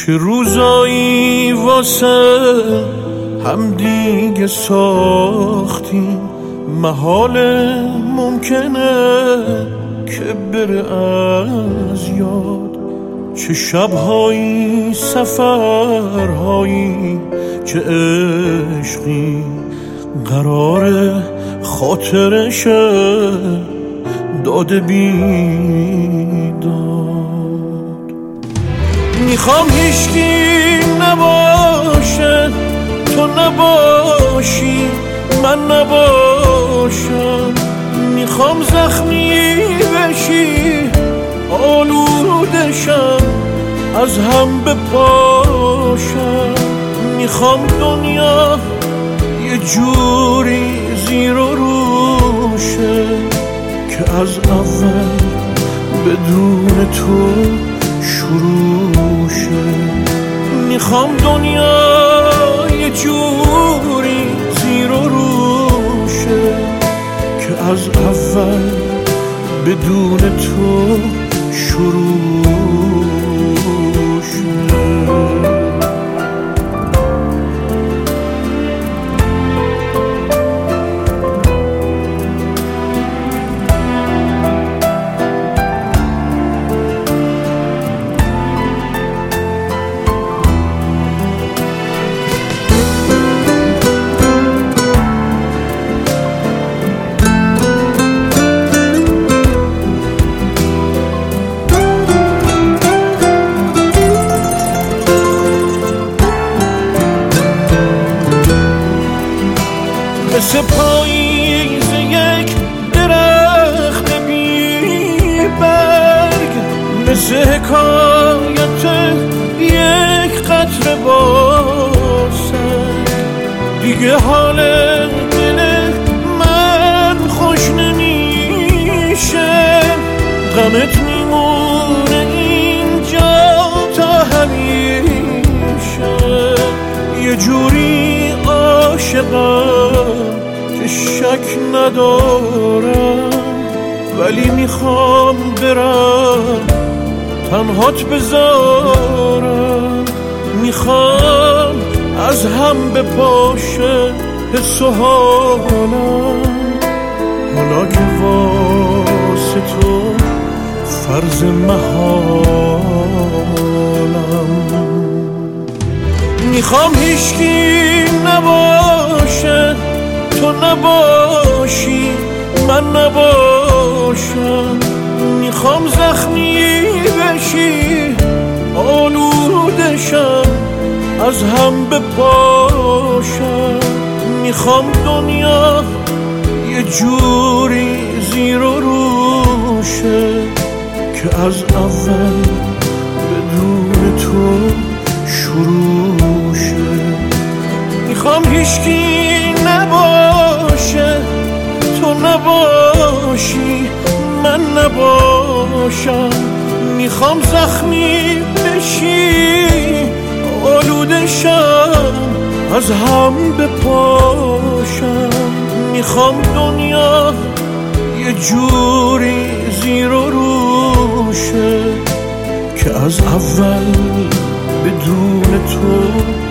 چه روزایی واسه هم دیگه ساختیم، محاله ممکنه که بره از یاد. چه شبهایی، سفرهایی، چه عشقی قرار خاطرشه داده بیداد. میخوام هیچکی نباشه، تو نباشی، من نباشم. میخوام زخمی بشی، آلودشم، از هم بپاشم. میخوام دنیا یه جوری زیر و روشه که از اول بدون تو شروع شه. میخوام دنیا یه جوری زیر و روشه که از اول بدون تو شروع شه. مثل پاییز یک درخت بی برگ، مثل حکایت یک قطره باسنگ. دیگه حال دل من خوش نمیشه، غمت میمونه اینجا تا همیشه. یه جوری عاشقم که شک ندارم، ولی میخوام برم تنهات بذارم. میخوام از هم بپاشه حس و حالم، حالا که واسه تو فرض محالم. میخوام هیچکی نباشه، تو نباشی، من نباشم. میخوام زخمی بشی، آلودشم، از هم بپاشم. میخوام دنیا یه جوری زیر و روشه که از اول بدون تو شروع شه. میخوام هیچکی نباشه، تو نباشی، من نباشم. میخوام زخمی بشی، آلودشم، از هم بپاشم. میخوام دنیا یه جوری زیر و روشه که از اول بدون تو